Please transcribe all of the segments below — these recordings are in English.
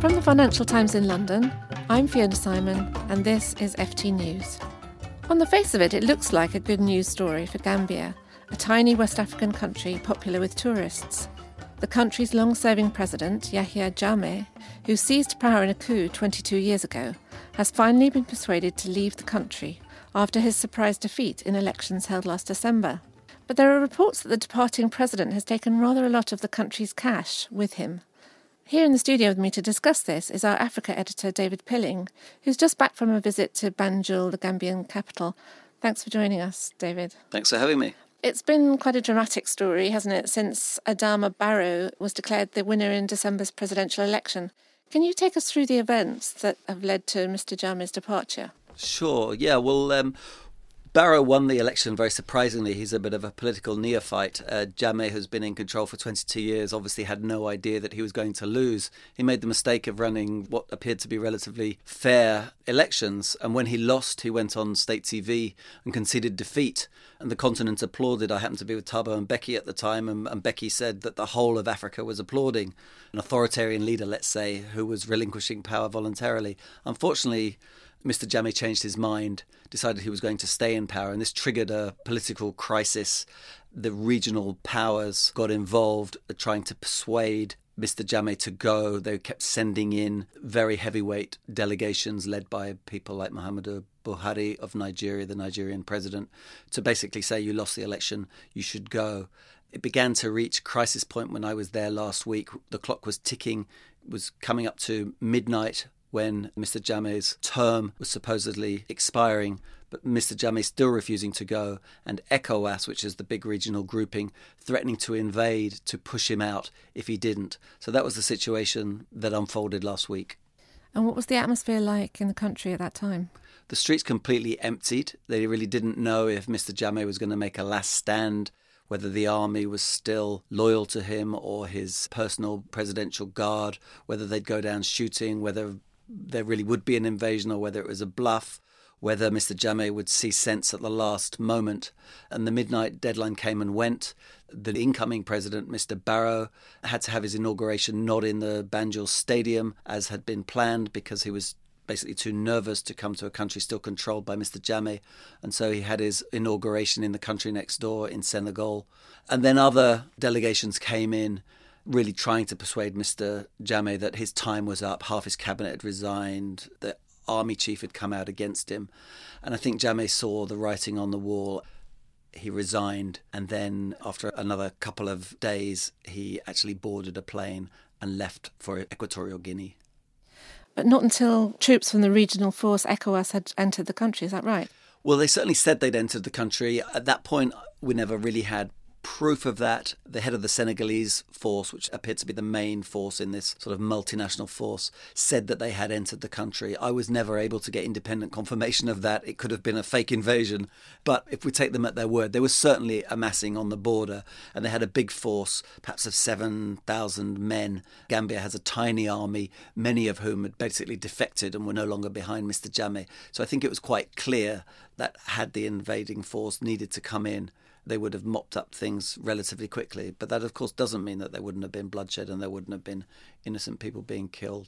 From the Financial Times in London, I'm Fiona Simon, and this is FT News. On the face of it, it looks like a good news story for Gambia, a tiny West African country popular with tourists. The country's long-serving president, Yahya Jammeh, who seized power in a coup 22 years ago, has finally been persuaded to leave the country after his surprise defeat in elections held last December. But there are reports that the departing president has taken rather a lot of the country's cash with him. Here in the studio with me to discuss this is our Africa editor, David Pilling, who's just back from a visit to Banjul, the Gambian capital. Thanks for joining us, David. Thanks for having me. It's been quite a dramatic story, hasn't it, since Adama Barrow was declared the winner in December's presidential election. Can you take us through the events that have led to Mr. Jammeh's departure? Sure, yeah, well, Barrow won the election very surprisingly. He's a bit of a political neophyte. Jammeh has been in control for 22 years, obviously had no idea that he was going to lose. He made the mistake of running what appeared to be relatively fair elections, and when he lost, he went on state TV and conceded defeat. And the continent applauded. I happened to be with Thabo Mbeki at the time, and Mbeki said that the whole of Africa was applauding an authoritarian leader, let's say, who was relinquishing power voluntarily. Unfortunately, Mr. Jammeh changed his mind, decided he was going to stay in power, and this triggered a political crisis. The regional powers got involved, trying to persuade Mr. Jammeh to go. They kept sending in very heavyweight delegations led by people like Muhammadu Buhari of Nigeria, the Nigerian president, to basically say, you lost the election, you should go. It began to reach crisis point when I was there last week. The clock was ticking. It was coming up to midnight when Mr. Jammeh's term was supposedly expiring, but Mr. Jammeh still refusing to go, and ECOWAS, which is the big regional grouping, threatening to invade, to push him out if he didn't. So that was the situation that unfolded last week. And what was the atmosphere like in the country at that time? The streets completely emptied. They really didn't know if Mr. Jammeh was going to make a last stand, whether the army was still loyal to him or his personal presidential guard, whether they'd go down shooting, whether there really would be an invasion or whether it was a bluff, whether Mr. Jammeh would see sense at the last moment. And the midnight deadline came and went. The incoming president, Mr. Barrow, had to have his inauguration not in the Banjul Stadium as had been planned because he was basically too nervous to come to a country still controlled by Mr. Jammeh. And so he had his inauguration in the country next door in Senegal. And then other delegations came in, really trying to persuade Mr. Jammeh that his time was up. Half his cabinet had resigned. The army chief had come out against him. And I think Jammeh saw the writing on the wall. He resigned. And then after another couple of days, he actually boarded a plane and left for Equatorial Guinea. But not until troops from the regional force ECOWAS had entered the country, is that right? Well, they certainly said they'd entered the country. At that point, we never really had proof of that. The head of the Senegalese force, which appeared to be the main force in this sort of multinational force, said that they had entered the country. I was never able to get independent confirmation of that. It could have been a fake invasion. But if we take them at their word, they were certainly amassing on the border, and they had a big force, perhaps of 7,000 men. Gambia has a tiny army, many of whom had basically defected and were no longer behind Mr. Jammeh. So I think it was quite clear that had the invading force needed to come in, they would have mopped up things relatively quickly. But that, of course, doesn't mean that there wouldn't have been bloodshed and there wouldn't have been innocent people being killed.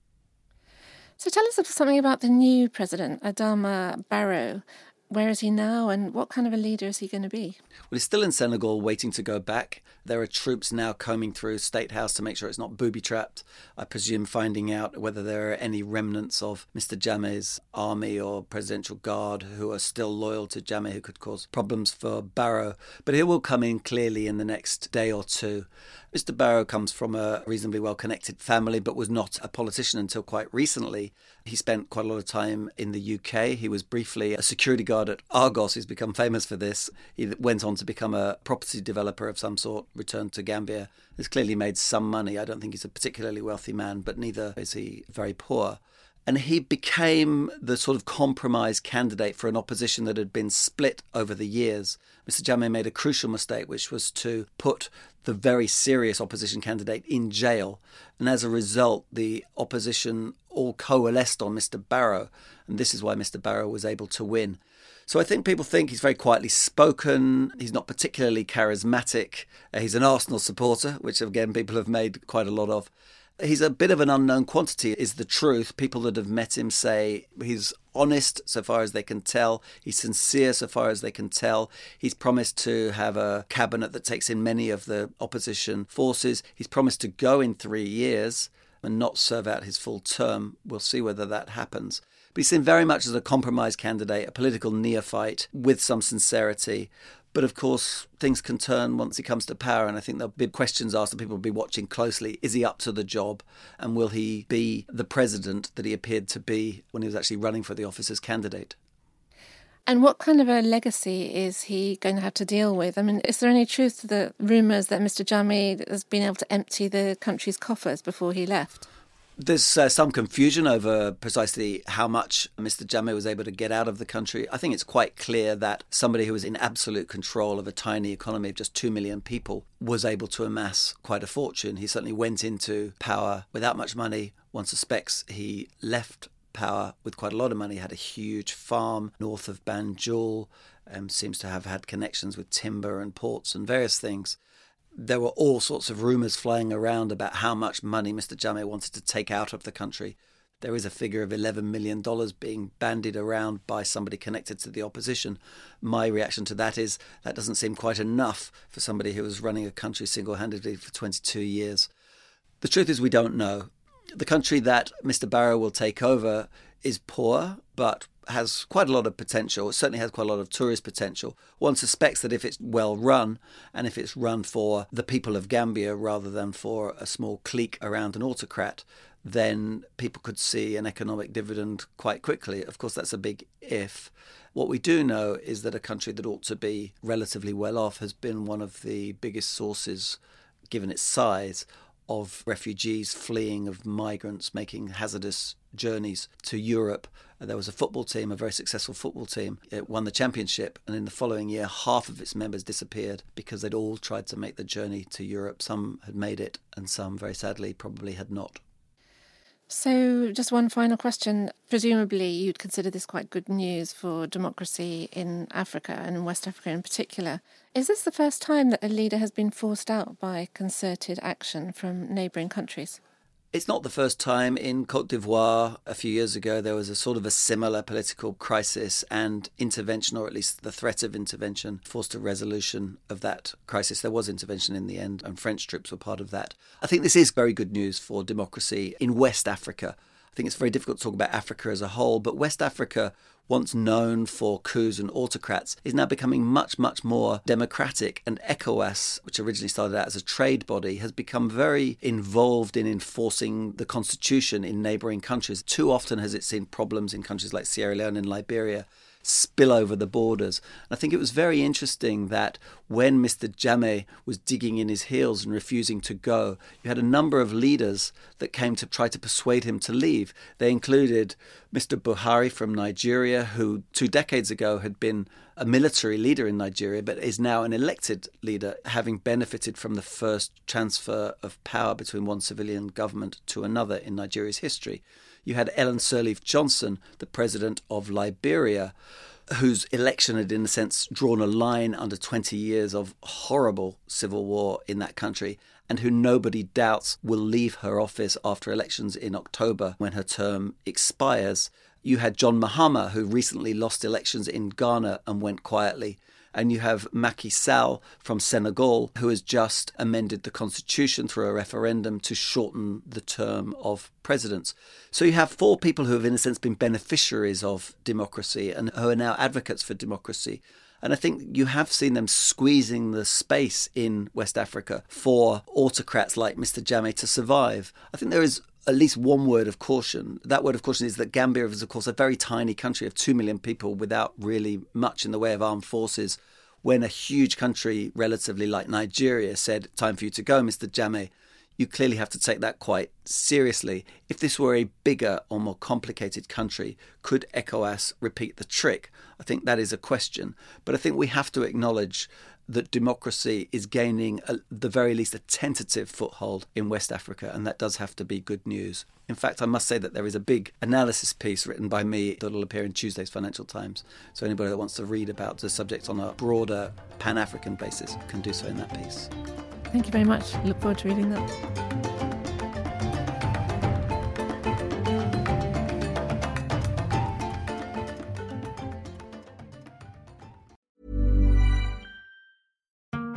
So tell us something about the new president, Adama Barrow. Where is he now and what kind of a leader is he going to be? Well, he's still in Senegal waiting to go back. There are troops now combing through State House to make sure it's not booby-trapped. I presume finding out whether there are any remnants of Mr. Jammeh's army or presidential guard who are still loyal to Jammeh, who could cause problems for Barrow. But he will come in clearly in the next day or two. Mr. Barrow comes from a reasonably well-connected family, but was not a politician until quite recently. He spent quite a lot of time in the UK. He was briefly a security guard at Argos. He's become famous for this. He went on to become a property developer of some sort, returned to Gambia. He's clearly made some money. I don't think he's a particularly wealthy man, but neither is he very poor. And he became the sort of compromise candidate for an opposition that had been split over the years. Mr. Jammeh made a crucial mistake, which was to put the very serious opposition candidate in jail. And as a result, the opposition all coalesced on Mr. Barrow. And this is why Mr. Barrow was able to win. So I think people think he's very quietly spoken. He's not particularly charismatic. He's an Arsenal supporter, which, again, people have made quite a lot of. He's a bit of an unknown quantity, is the truth. People that have met him say he's honest so far as they can tell. He's sincere so far as they can tell. He's promised to have a cabinet that takes in many of the opposition forces. He's promised to go in 3 years and not serve out his full term. We'll see whether that happens. But he's seen very much as a compromise candidate, a political neophyte with some sincerity. But of course, things can turn once he comes to power, and I think there'll be questions asked and people will be watching closely. Is he up to the job? And will he be the president that he appeared to be when he was actually running for the office as candidate? And what kind of a legacy is he going to have to deal with? I mean, is there any truth to the rumours that Mr. Jammeh has been able to empty the country's coffers before he left? There's some confusion over precisely how much Mr. Jammeh was able to get out of the country. I think it's quite clear that somebody who was in absolute control of a tiny economy of just 2 million people was able to amass quite a fortune. He certainly went into power without much money. One suspects he left power with quite a lot of money. He had a huge farm north of Banjul, seems to have had connections with timber and ports and various things. There were all sorts of rumours flying around about how much money Mr. Jammeh wanted to take out of the country. There is a figure of $11 million being bandied around by somebody connected to the opposition. My reaction to that is that doesn't seem quite enough for somebody who was running a country single-handedly for 22 years. The truth is we don't know. The country that Mr. Barrow will take over is poor, but has quite a lot of potential. It certainly has quite a lot of tourist potential. One suspects that if it's well run, and if it's run for the people of Gambia rather than for a small clique around an autocrat, then people could see an economic dividend quite quickly. Of course, that's a big if. What we do know is that a country that ought to be relatively well off has been one of the biggest sources, given its size, of refugees fleeing, of migrants making hazardous journeys to Europe. There was a football team, a very successful football team. It won the championship, and in the following year, half of its members disappeared because they'd all tried to make the journey to Europe. Some had made it, and some, very sadly, probably had not. So just one final question. Presumably you'd consider this quite good news for democracy in Africa and in West Africa in particular. Is this the first time that a leader has been forced out by concerted action from neighbouring countries? It's not the first time. In Côte d'Ivoire a few years ago, there was a sort of a similar political crisis, and intervention, or at least the threat of intervention, forced a resolution of that crisis. There was intervention in the end, and French troops were part of that. I think this is very good news for democracy in West Africa. I think it's very difficult to talk about Africa as a whole, but West Africa, once known for coups and autocrats, is now becoming much, much more democratic. And ECOWAS, which originally started out as a trade body, has become very involved in enforcing the constitution in neighbouring countries. Too often has it seen problems in countries like Sierra Leone and Liberia spill over the borders. And I think it was very interesting that when Mr. Jammeh was digging in his heels and refusing to go, you had a number of leaders that came to try to persuade him to leave. They included Mr. Buhari from Nigeria, who 2 decades ago had been a military leader in Nigeria, but is now an elected leader, having benefited from the first transfer of power between one civilian government to another in Nigeria's history. You had Ellen Sirleaf Johnson, the president of Liberia, whose election had, in a sense, drawn a line under 20 years of horrible civil war in that country, and who nobody doubts will leave her office after elections in October when her term expires. You had John Mahama, who recently lost elections in Ghana and went quietly. And you have Macky Sall from Senegal, who has just amended the constitution through a referendum to shorten the term of presidents. So you have 4 people who have, in a sense, been beneficiaries of democracy and who are now advocates for democracy. And I think you have seen them squeezing the space in West Africa for autocrats like Mr. Jammeh to survive. I think there is at least one word of caution. That word of caution is that Gambia is, of course, a very tiny country of 2 million people without really much in the way of armed forces. When a huge country, relatively like Nigeria, said, "Time for you to go, Mr. Jammeh," you clearly have to take that quite seriously. If this were a bigger or more complicated country, could ECOWAS repeat the trick? I think that is a question. But I think we have to acknowledge that democracy is gaining, at the very least, a tentative foothold in West Africa, and that does have to be good news. In fact, I must say that there is a big analysis piece written by me that will appear in Tuesday's Financial Times. So anybody that wants to read about the subject on a broader Pan-African basis can do so in that piece. Thank you very much. Look forward to reading that.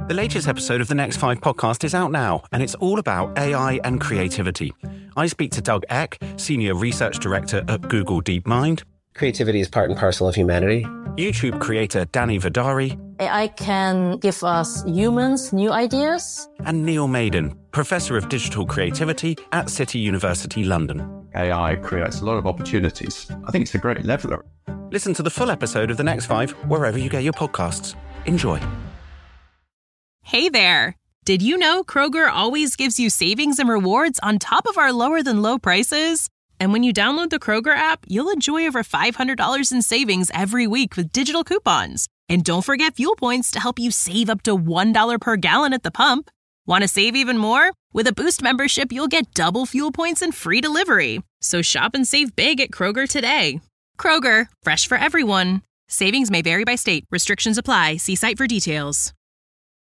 The latest episode of the Next 5 podcast is out now, and it's all about AI and creativity. I speak to Doug Eck, Senior Research Director at Google DeepMind. Creativity is part and parcel of humanity. YouTube creator Danny Vidari. AI can give us humans new ideas. And Neil Maiden, Professor of Digital Creativity at City University London. AI creates a lot of opportunities. I think it's a great leveler. Listen to the full episode of The Next 5 wherever you get your podcasts. Enjoy. Hey there! Did you know Kroger always gives you savings and rewards on top of our lower-than-low prices? And when you download the Kroger app, you'll enjoy over $500 in savings every week with digital coupons. And don't forget fuel points to help you save up to $1 per gallon at the pump. Want to save even more? With a Boost membership, you'll get double fuel points and free delivery. So shop and save big at Kroger today. Kroger, fresh for everyone. Savings may vary by state. Restrictions apply. See site for details.